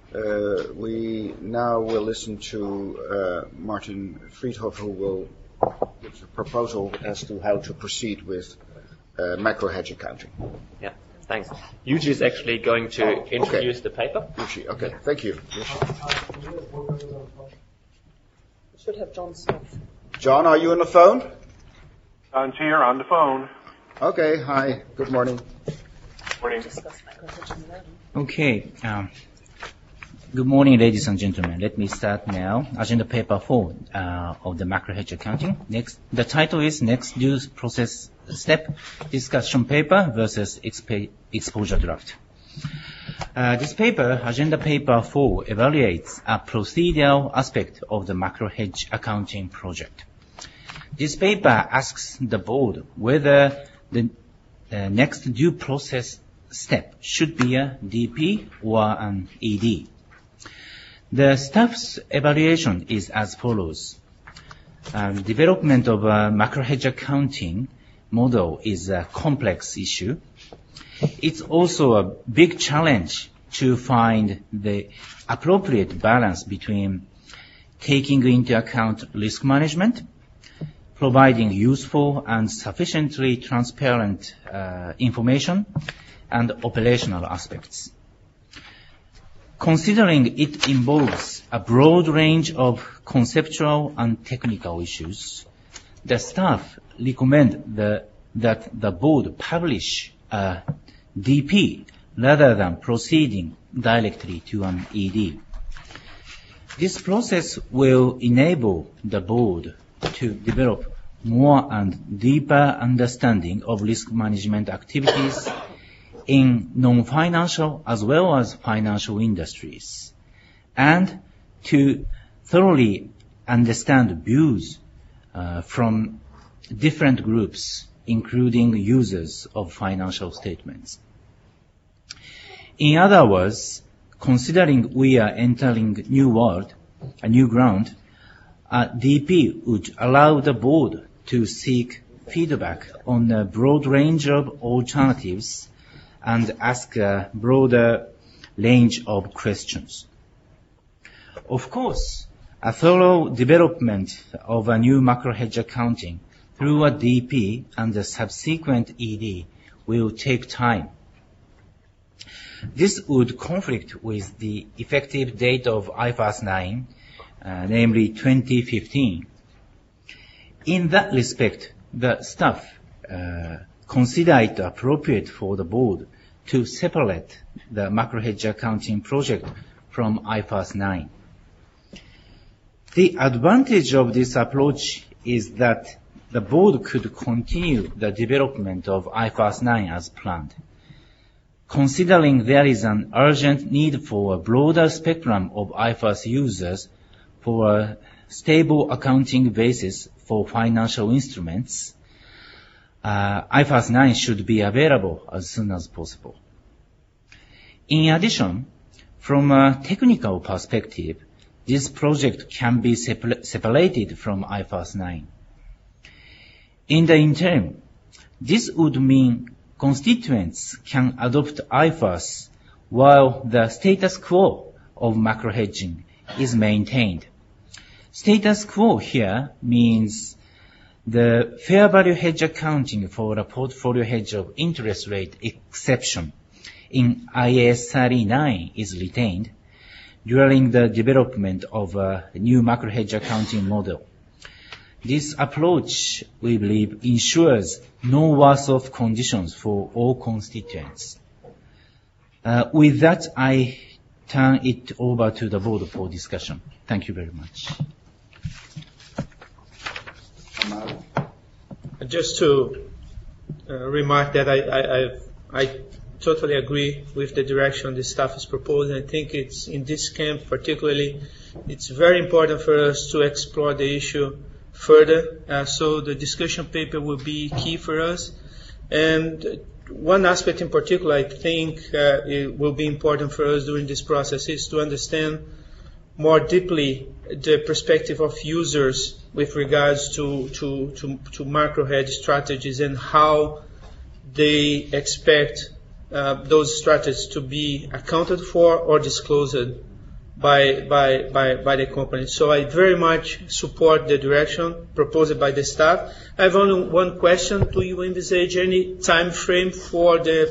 We now will listen to Martin Friedhoff, who will give a proposal as to how to proceed with macro hedge accounting. Yeah, thanks. Yuji is actually going to introduce the paper. Yuji, okay, thank you. Should have John Smith. John, are you on the phone? John's here on the phone. Okay, hi, good morning. Morning. Okay. Good morning, ladies and gentlemen. Let me start now. Agenda paper 4 of the macro hedge accounting. Next, the title is Next Due Process Step, Discussion Paper versus Exposure Draft. This paper, Agenda paper 4, evaluates a procedural aspect of the macro hedge accounting project. This paper asks the board whether the next due process step should be a DP or an ED. The staff's evaluation is as follows. Development of a macro hedge accounting model is a complex issue. It's also a big challenge to find the appropriate balance between taking into account risk management, providing useful and sufficiently transparent information, and operational aspects. Considering it involves a broad range of conceptual and technical issues, the staff recommend that the board publish a DP rather than proceeding directly to an ED. This process will enable the board to develop more and deeper understanding of risk management activities in non-financial as well as financial industries, and to thoroughly understand views from different groups, including users of financial statements. In other words, considering we are entering a new ground, a DP would allow the board to seek feedback on a broad range of alternatives and ask a broader range of questions. Of course, a thorough development of a new macro hedge accounting through a DP and a subsequent ED will take time. This would conflict with the effective date of IFRS 9, namely 2015. In that respect, the staff consider it appropriate for the board to separate the macro hedge accounting project from IFRS 9. The advantage of this approach is that the board could continue the development of IFRS 9 as planned. Considering there is an urgent need for a broader spectrum of IFRS users for a stable accounting basis for financial instruments, IFRS 9 should be available as soon as possible. In addition, from a technical perspective, this project can be separated from IFRS 9. In the interim, this would mean constituents can adopt IFRS while the status quo of macro hedging is maintained. Status quo here means the fair value hedge accounting for a portfolio hedge of interest rate exception in IAS 39 is retained during the development of a new macro hedge accounting model. This approach, we believe, ensures no worse-off conditions for all constituents. With that, I turn it over to the board for discussion. Thank you very much. Just to remark that I totally agree with the direction the staff is proposing. I think it's in this camp particularly, it's very important for us to explore the issue further. So the discussion paper will be key for us. And one aspect in particular I think it will be important for us during this process is to understand more deeply the perspective of users with regards to macro hedge strategies and how they expect those strategies to be accounted for or disclosed by the company. So I very much support the direction proposed by the staff. I have only one question. Do you envisage any time frame for the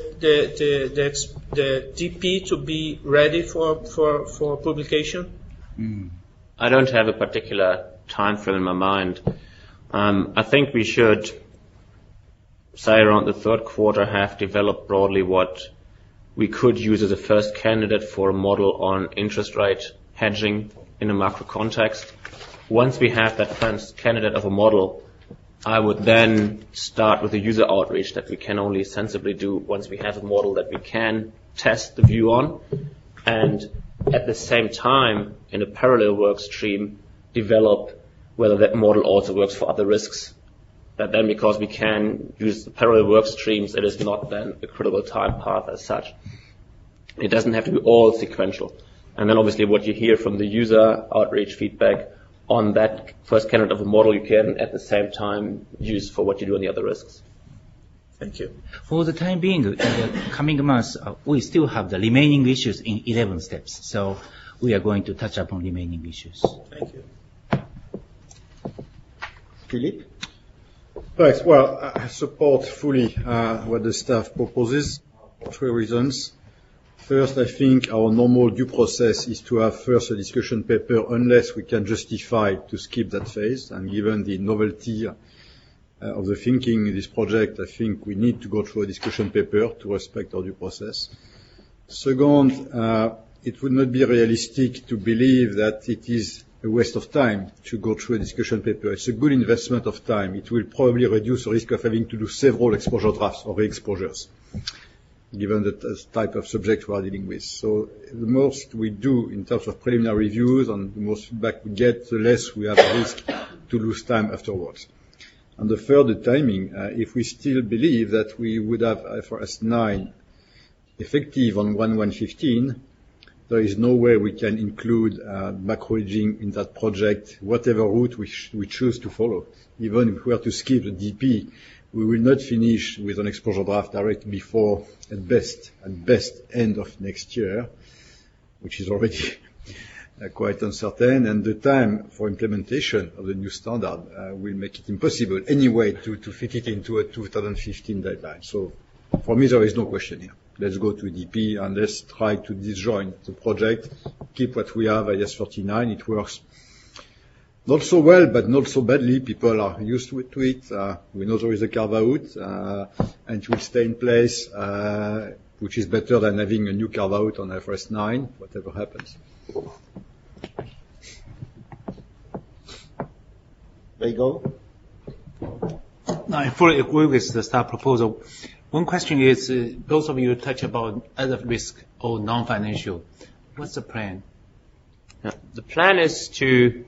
DP to be ready for publication? I don't have a particular time frame in my mind. I think we should, say around the third quarter, have developed broadly what we could use as a first candidate for a model on interest rate hedging in a macro context. Once we have that first candidate of a model, I would then start with the user outreach that we can only sensibly do once we have a model that we can test the view on, and at the same time, in a parallel work stream, develop whether that model also works for other risks. That then, because we can use the parallel work streams, it is not then a critical time path as such. It doesn't have to be all sequential. And then obviously what you hear from the user outreach feedback on that first candidate of a model, you can at the same time use for what you do on the other risks. Thank you. For the time being, in the coming months, we still have the remaining issues in 11 steps. So we are going to touch upon remaining issues. Thank you. Philippe? Right. Well, I support fully what the staff proposes for 3 reasons. First, I think our normal due process is to have first a discussion paper unless we can justify to skip that phase. And given the novelty of the thinking in this project, I think we need to go through a discussion paper to respect our due process. Second, it would not be realistic to believe that it is a waste of time to go through a discussion paper. It's a good investment of time. It will probably reduce the risk of having to do several exposure drafts or re-exposures, given the type of subject we are dealing with. So the most we do in terms of preliminary reviews and the most feedback we get, the less we have a risk to lose time afterwards. And the third, the timing. If we still believe that we would have IFRS 9 effective on 1/1/15, there is no way we can include macro hedging in that project, whatever route we choose to follow. Even if we were to skip the DP, we will not finish with an exposure draft directly before, at best, end of next year, which is already quite uncertain. And the time for implementation of the new standard will make it impossible anyway to fit it into a 2015 deadline. So for me, there is no question here. Let's go to DP and let's try to disjoin the project, keep what we have, IAS 39. It works not so well, but not so badly. People are used to it. We know there is a carve-out, and it will stay in place, which is better than having a new carve-out on IFRS 9, whatever happens. There you go. I fully agree with the staff proposal. One question is, both of you touch about other risk or non-financial. What's the plan? The plan is to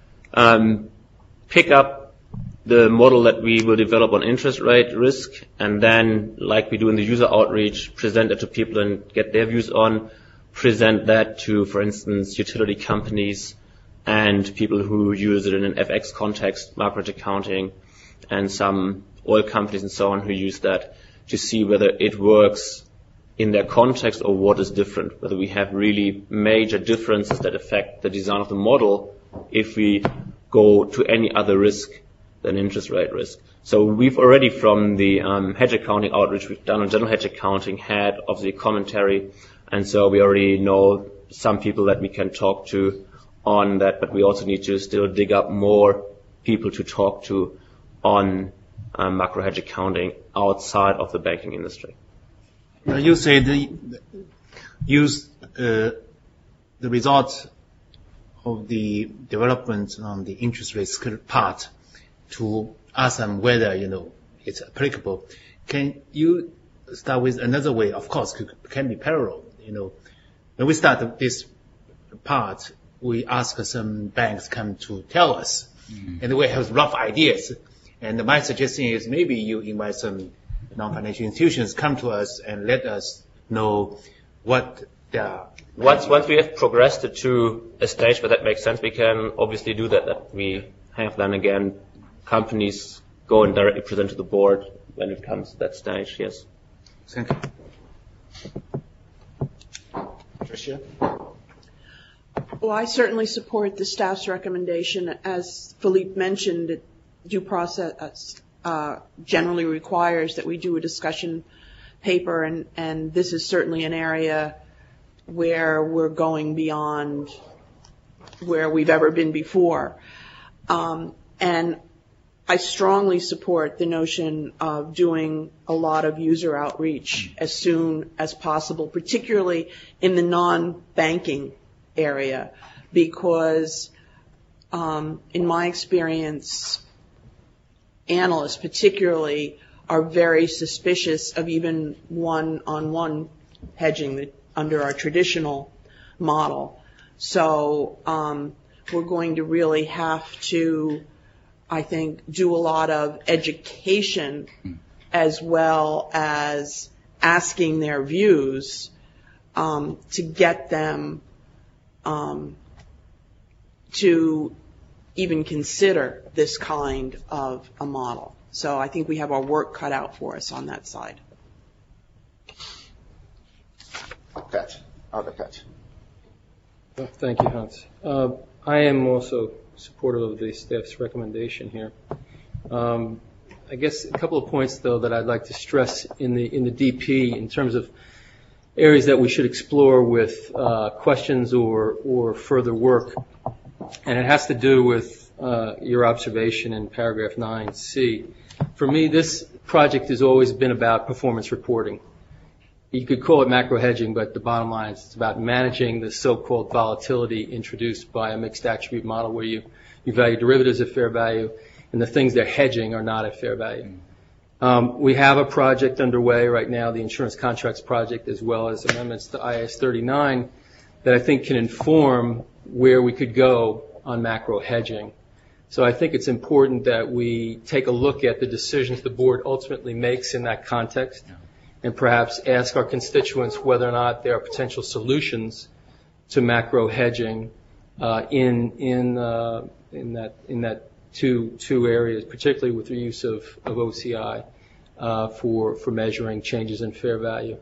pick up the model that we will develop on interest rate risk, and then, like we do in the user outreach, present it to people and get their views on, present that to, for instance, utility companies and people who use it in an FX context, market accounting, and some oil companies and so on who use that, to see whether it works in their context or what is different, whether we have really major differences that affect the design of the model if we go to any other risk than interest rate risk. So we've already, from the hedge accounting outreach we've done on general hedge accounting, had obviously commentary, and so we already know some people that we can talk to on that, but we also need to still dig up more people to talk to on macro hedge accounting outside of the banking industry. You say use the results of the development on the interest rate part to ask them whether, it's applicable. Can you start with another way? Of course, can be parallel. When we start this part, we ask some banks come to tell us, and we have rough ideas. And my suggestion is maybe you invite some non-financial institutions come to us and let us know what they are. Once we have progressed it to a stage where that makes sense, we can obviously do that we have then again companies go and directly present to the board when it comes to that stage, yes. Thank you. Tricia? Well, I certainly support the staff's recommendation. As Philippe mentioned, due process generally requires that we do a discussion paper, and this is certainly an area where we're going beyond where we've ever been before. And I strongly support the notion of doing a lot of user outreach as soon as possible, particularly in the non-banking area, because in my experience, analysts particularly are very suspicious of even one-on-one hedging under our traditional model. So we're going to really have to, I think, do a lot of education as well as asking their views to get them to even consider this kind of a model. So I think we have our work cut out for us on that side. Other Pat. Thank you, Hans. I am also supportive of the staff's recommendation here. I guess a couple of points, though, that I'd like to stress in the DP in terms of areas that we should explore with questions or further work. And it has to do with your observation in paragraph 9C. For me, this project has always been about performance reporting. You could call it macro hedging, but the bottom line is it's about managing the so-called volatility introduced by a mixed attribute model where you value derivatives at fair value and the things they're hedging are not at fair value. We have a project underway right now, the insurance contracts project, as well as amendments to IAS 39 that I think can inform where we could go on macro hedging. So I think it's important that we take a look at the decisions the board ultimately makes in that context and perhaps ask our constituents whether or not there are potential solutions to macro hedging in that two areas, particularly with the use of OCI for measuring changes in fair value.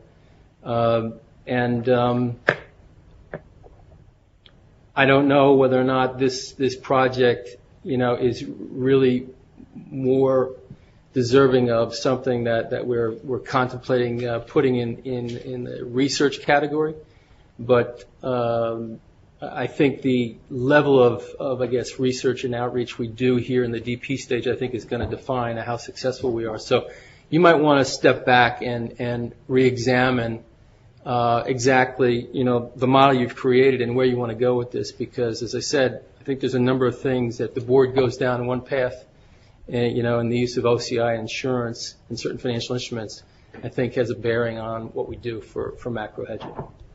I don't know whether or not this project, is really more deserving of something that we're contemplating putting in the research category, but I think the level of I guess research and outreach we do here in the DP stage I think is going to define how successful we are. So you might want to step back and re-examine exactly the model you've created and where you want to go with this, because as I said, I think there's a number of things that the board goes down one path, in the use of OCI insurance and certain financial instruments, I think has a bearing on what we do for macro hedging.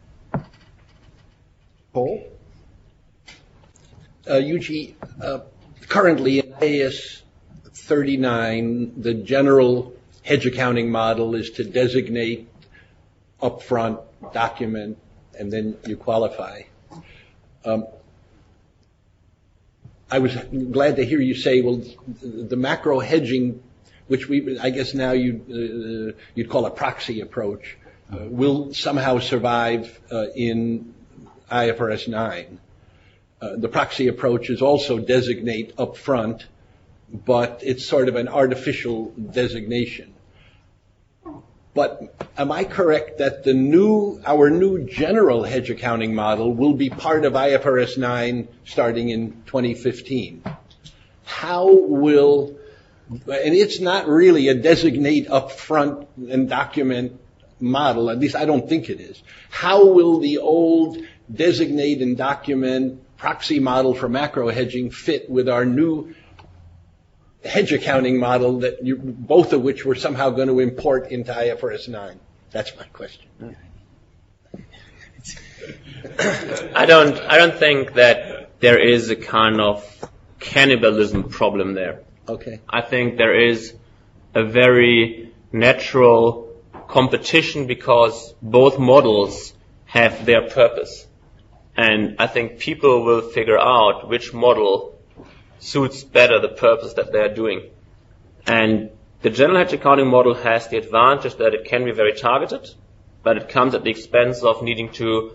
Paul? Yuji, currently in IAS 39, the general hedge accounting model is to designate upfront, document, and then you qualify. I was glad to hear you say, well, the macro hedging, which I guess now you'd call a proxy approach, will somehow survive in IFRS 9. The proxy approach is also designate upfront, but it's sort of an artificial designation. But am I correct that our new general hedge accounting model will be part of IFRS 9 starting in 2015? How will, and it's not really a designate upfront and document model, at least I don't think it is. How will the old designate and document proxy model for macro hedging fit with our new hedge accounting model that both of which we're somehow going to import into IFRS 9? That's my question. I don't think that there is a kind of cannibalism problem there. Okay. I think there is a very natural competition because both models have their purpose. And I think people will figure out which model suits better the purpose that they're doing. And the general hedge accounting model has the advantage that it can be very targeted, but it comes at the expense of needing to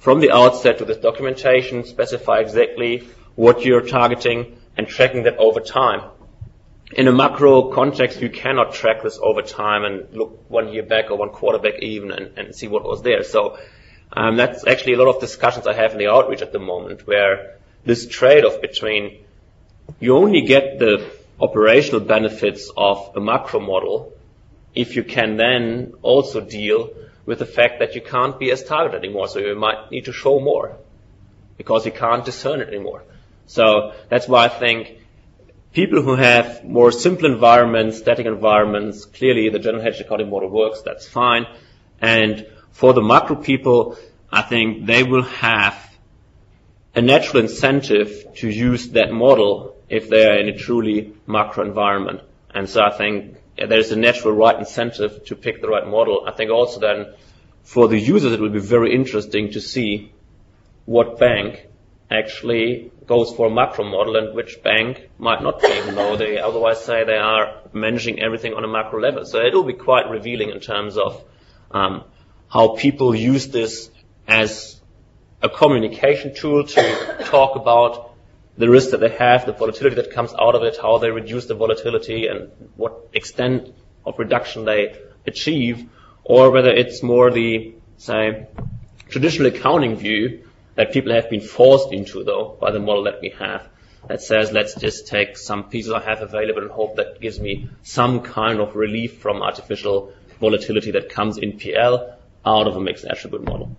from the outset to this documentation, specify exactly what you're targeting and tracking that over time. In a macro context, you cannot track this over time and look 1 year back or 1 quarter back even and see what was there. So that's actually a lot of discussions I have in the outreach at the moment, where this trade-off between you only get the operational benefits of a macro model if you can then also deal with the fact that you can't be as targeted anymore. So you might need to show more because you can't discern it anymore. So that's why I think people who have more simple environments, static environments, clearly the general hedge accounting model works, that's fine. And for the macro people, I think they will have a natural incentive to use that model if they are in a truly macro environment. And so I think there's a natural right incentive to pick the right model. I think also then for the users it will be very interesting to see what bank actually goes for a macro model and which bank might not be, even though they otherwise say they are managing everything on a macro level. So it will be quite revealing in terms of how people use this as a communication tool to talk about the risk that they have, the volatility that comes out of it, how they reduce the volatility and what extent of reduction they achieve, or whether it's more the, say, traditional accounting view that people have been forced into, though, by the model that we have, that says, let's just take some pieces I have available and hope that gives me some kind of relief from artificial volatility that comes in PL out of a mixed attribute model.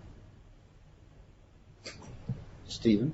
Stephen?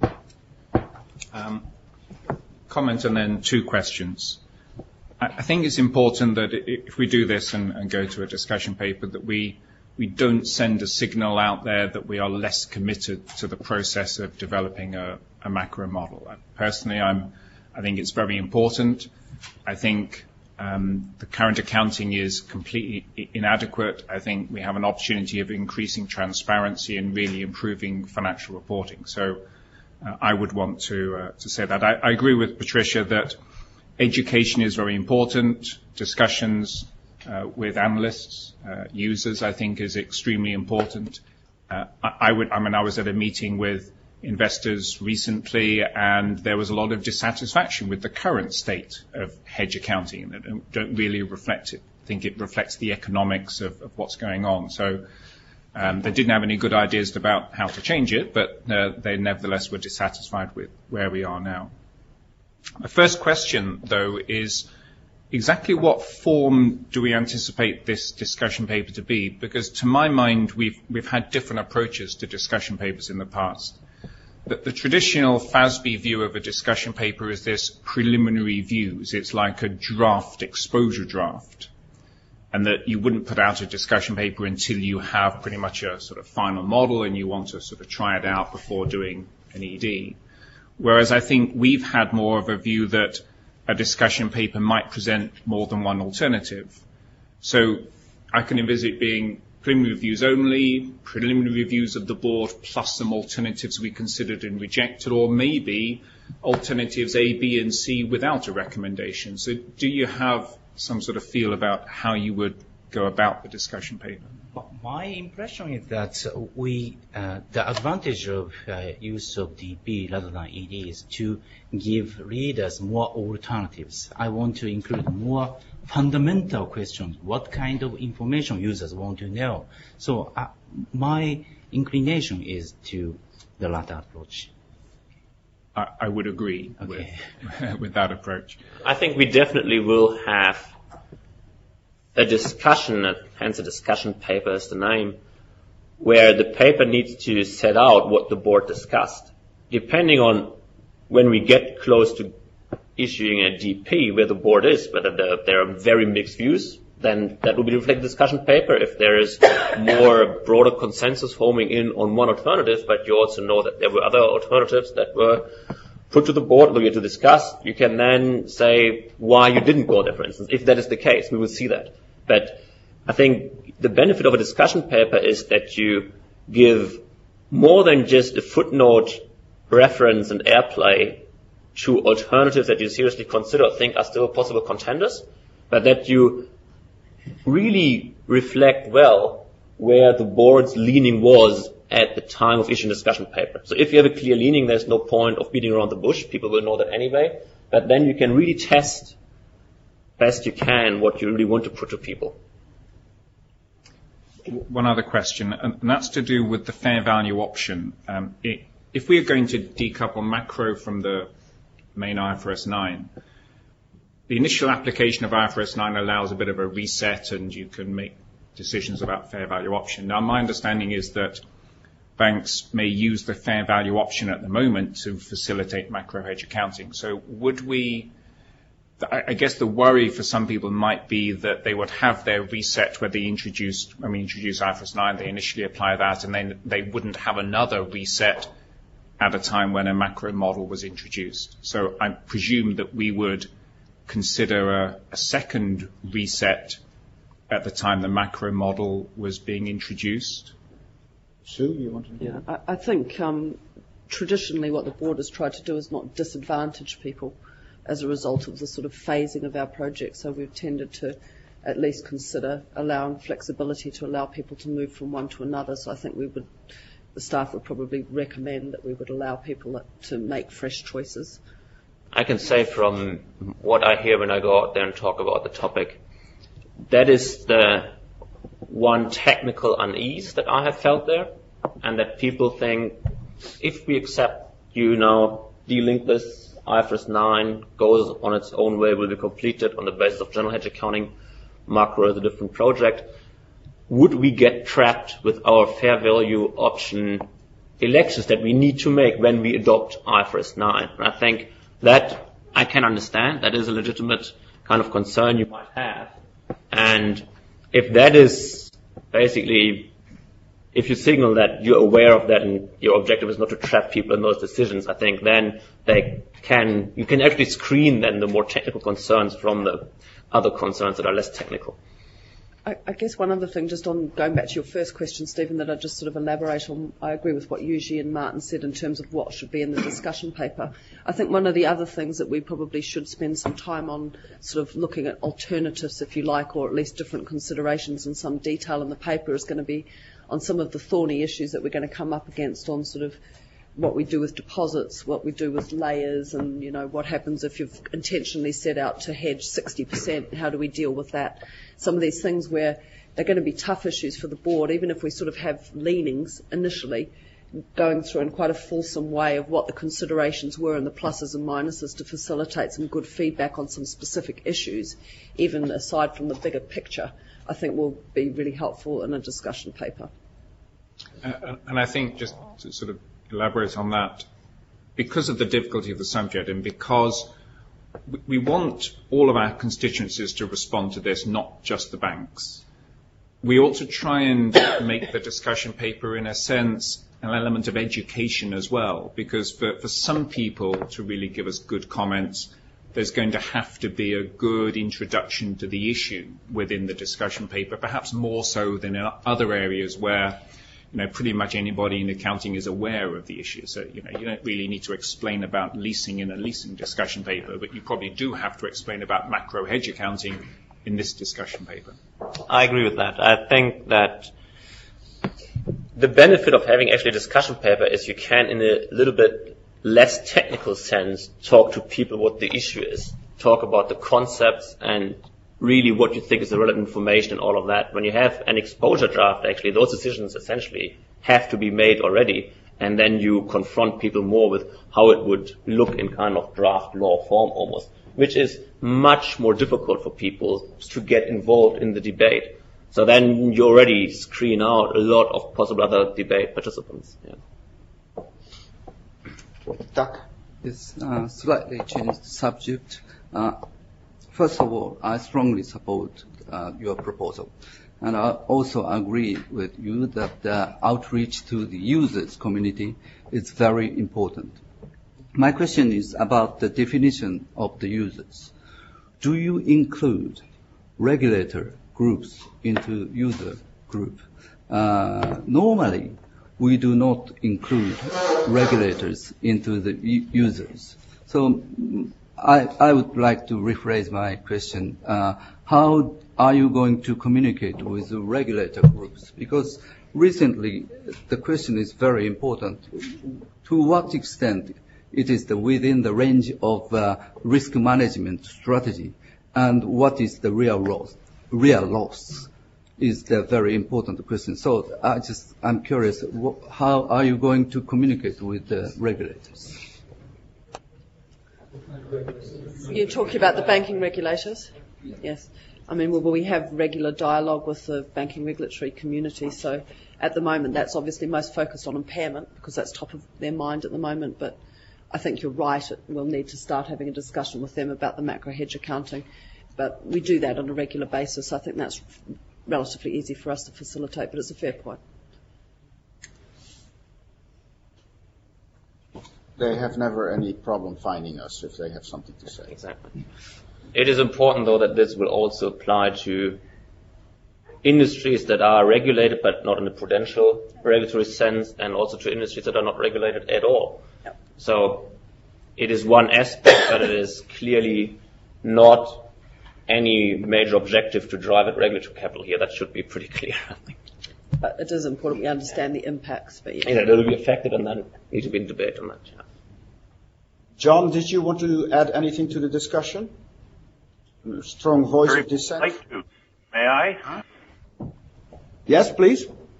Comment and then 2 questions. I think it's important that if we do this and go to a discussion paper that we don't send a signal out there that we are less committed to the process of developing a macro model. Personally, I think it's very important. I think the current accounting is completely inadequate. I think we have an opportunity of increasing transparency and really improving financial reporting. So I would want to say that. I agree with Patricia that education is very important. Discussions with analysts, users, I think is extremely important. I was at a meeting with investors recently, and there was a lot of dissatisfaction with the current state of hedge accounting that don't really reflect it. I think it reflects the economics of what's going on. So they didn't have any good ideas about how to change it, but they nevertheless were dissatisfied with where we are now. My first question, though, is exactly what form do we anticipate this discussion paper to be? Because to my mind, we've had different approaches to discussion papers in the past. The traditional FASB view of a discussion paper is this preliminary views. It's like a draft, exposure draft. And that you wouldn't put out a discussion paper until you have pretty much a sort of final model and you want to sort of try it out before doing an ED. Whereas I think we've had more of a view that a discussion paper might present more than one alternative. So I can envisage it being preliminary reviews only, preliminary reviews of the board plus some alternatives we considered and rejected, or maybe alternatives A, B, and C without a recommendation. So do you have some sort of feel about how you would go about the discussion paper? My impression is that the advantage of use of DP rather than ED is to give readers more alternatives. I want to include more fundamental questions. What kind of information users want to know? So my inclination is to the latter approach. I would agree with that approach. I think we definitely will have a discussion, hence a discussion paper is the name, where the paper needs to set out what the board discussed. Depending on when we get close to issuing a DP, where the board is, whether there are very mixed views, then that will be reflected in the discussion paper. If there is more broader consensus homing in on one alternative, but you also know that there were other alternatives that were put to the board that we had to discuss, you can then say why you didn't go there, for instance. If that is the case, we will see that. But I think the benefit of a discussion paper is that you give more than just a footnote reference and airplay to alternatives that you seriously consider or think are still possible contenders, but that you really reflect well where the board's leaning was at the time of issuing discussion paper. So if you have a clear leaning, there's no point of beating around the bush. People will know that anyway. But then you can really test best you can what you really want to put to people. One other question, and that's to do with the fair value option. If we are going to decouple macro from the main IFRS 9, the initial application of IFRS 9 allows a bit of a reset and you can make decisions about fair value option. Now, my understanding is that banks may use the fair value option at the moment to facilitate macro hedge accounting. So would we, I guess the worry for some people might be that they would have their reset where they introduce IFRS 9, they initially apply that, and then they wouldn't have another reset at a time when a macro model was introduced. So I presume that we would consider a second reset at the time the macro model was being introduced. Sue, you want to? Yeah, I think traditionally what the board has tried to do is not disadvantage people as a result of the sort of phasing of our project. So we've tended to at least consider allowing flexibility to allow people to move from one to another. So I think the staff would probably recommend that we would allow people to make fresh choices. I can say from what I hear when I go out there and talk about the topic, that is the one technical unease that I have felt there, and that people think if we accept you now delink this IFRS 9 goes on its own way, will be completed on the basis of general hedge accounting, macro is a different project, would we get trapped with our fair value option elections that we need to make when we adopt IFRS 9? And I think that I can understand. That is a legitimate kind of concern you might have. And if that is basically, if you signal that you're aware of that and your objective is not to trap people in those decisions, I think then you can actually screen then the more technical concerns from the other concerns that are less technical. I guess one other thing, just on going back to your first question, Stephen, that I just sort of elaborate on, I agree with what Yuji and Martin said in terms of what should be in the discussion paper. I think one of the other things that we probably should spend some time on, sort of looking at alternatives, if you like, or at least different considerations in some detail in the paper, is going to be on some of the thorny issues that we're going to come up against on sort of what we do with deposits, what we do with layers, and, you know, what happens if you've intentionally set out to hedge 60%, how do we deal with that? Some of these things where they're going to be tough issues for the board, even if we sort of have leanings initially, going through in quite a fulsome way of what the considerations were and the pluses and minuses to facilitate some good feedback on some specific issues, even aside from the bigger picture, I think will be really helpful in a discussion paper. And I think just to sort of elaborate on that, because of the difficulty of the subject and because we want all of our constituencies to respond to this, not just the banks, we ought to try and make the discussion paper, in a sense, an element of education as well, because for some people to really give us good comments, there's going to have to be a good introduction to the issue within the discussion paper, perhaps more so than in other areas where, you know, pretty much anybody in accounting is aware of the issue. So, you know, you don't really need to explain about leasing in a leasing discussion paper, but you probably do have to explain about macro hedge accounting in this discussion paper. I agree with that. I think that the benefit of having actually a discussion paper is you can, in a little bit less technical sense, talk to people what the issue is, talk about the concepts and really what you think is the relevant information and all of that. When you have an exposure draft, actually, those decisions essentially have to be made already, and then you confront people more with how it would look in kind of draft law form almost, which is much more difficult for people to get involved in the debate. So then you already screen out a lot of possible other debate participants. Yeah. Doug? It's slightly changed subject. First of all, I strongly support your proposal. And I also agree with you that the outreach to the users community is very important. My question is about the definition of the users. Do you include regulator groups into user group? Normally, we do not include regulators into the users. So I would like to rephrase my question. How are you going to communicate with the regulator groups? Because recently the question is very important. To what extent it is within the range of risk management strategy, and what is the real loss is the very important question. So I'm curious, how are you going to communicate with the regulators? You're talking about the banking regulators? Yes. I mean, well, we have regular dialogue with the banking regulatory community, so at the moment that's obviously most focused on impairment because that's top of their mind at the moment, but I think you're right, we'll need to start having a discussion with them about the macro hedge accounting, but we do that on a regular basis. I think that's relatively easy for us to facilitate, but it's a fair point. They have never any problem finding us if they have something to say. Exactly. It is important, though, that this will also apply to industries that are regulated but not in a prudential regulatory sense, and also to industries that are not regulated at all. Yep. So it is one aspect, but it is clearly not any major objective to drive at regulatory capital here. That should be pretty clear, I think. But it is important we understand the impacts. But yeah, it will be affected, and then need to be in debate on that. Yeah. John, did you want to add anything to the discussion? Strong voice of dissent. Like to. May I? Yes, please.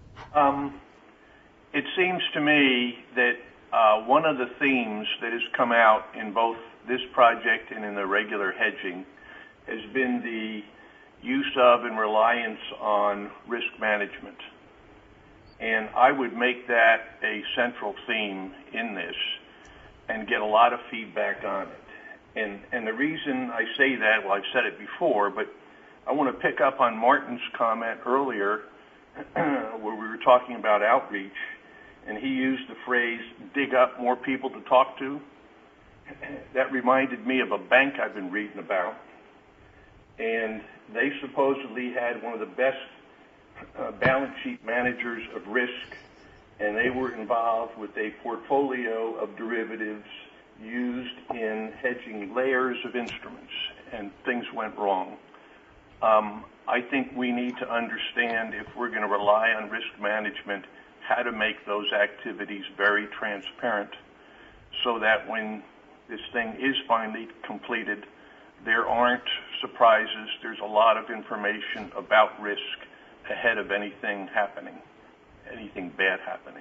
It seems to me that one of the themes that has come out in both this project and in the regular hedging has been the use of and reliance on risk management. And I would make that a central theme in this and get a lot of feedback on it. And the reason I say that, well, I've said it before, but I want to pick up on Martin's comment earlier where we were talking about outreach, and he used the phrase, dig up more people to talk to. That reminded me of a bank I've been reading about, and they supposedly had one of the best balance sheet managers of risk, and they were involved with a portfolio of derivatives used in hedging layers of instruments, and things went wrong. I think we need to understand, if we're going to rely on risk management, how to make those activities very transparent so that when this thing is finally completed, there aren't surprises. There's a lot of information about risk ahead of anything happening, anything bad happening.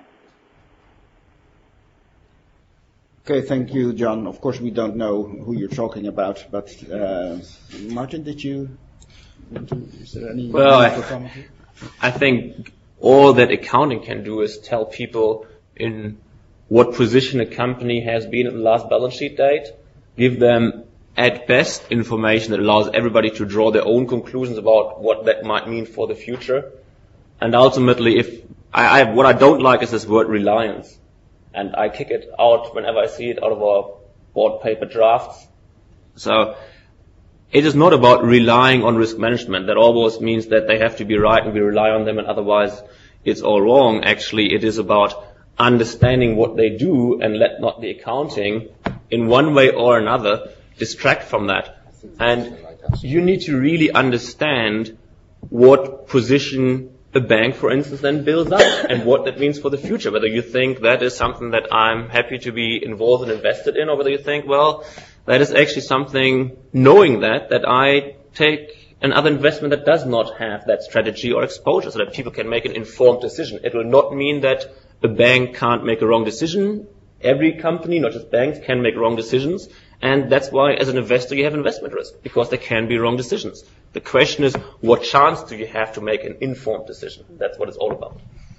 Okay, thank you, John. Of course, we don't know who you're talking about, but Martin, is there any comment? I think all that accounting can do is tell people in what position a company has been at the last balance sheet date, give them at best information that allows everybody to draw their own conclusions about what that might mean for the future. And ultimately, what I don't like is this word reliance. And I kick it out whenever I see it out of our board paper drafts. So it is not about relying on risk management. That almost means that they have to be right and we rely on them, and otherwise it's all wrong. Actually, it is about understanding what they do and let not the accounting, in one way or another, distract from that. And you need to really understand what position a bank, for instance, then builds up and what that means for the future. Whether you think that is something that I'm happy to be involved and invested in, or whether you think, well, that is actually something, knowing that I take another investment that does not have that strategy or exposure so that people can make an informed decision. It will not mean that a bank can't make a wrong decision. Every company, not just banks, can make wrong decisions. And that's why, as an investor, you have investment risk, because there can be wrong decisions. The question is, what chance do you have to make an informed decision? That's what it's all about.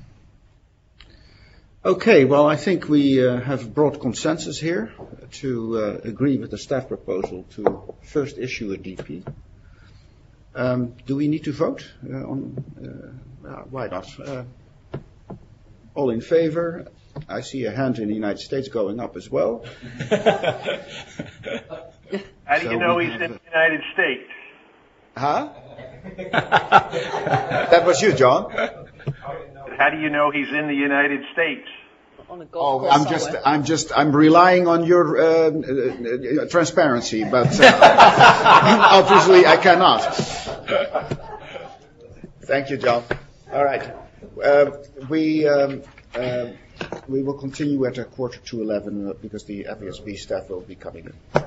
Okay, well, I think we have broad consensus here to agree with the staff proposal to first issue a DP. Do we need to vote why not? All in favor? I see a hand in the United States going up as well. How do you know he's in the United States? Huh? That was you, John. How do you know he's in the United States? On a golf course I'm relying on your transparency, but obviously I cannot. Thank you, John. All right. We will continue at 11:15 because the FASB staff will be coming in.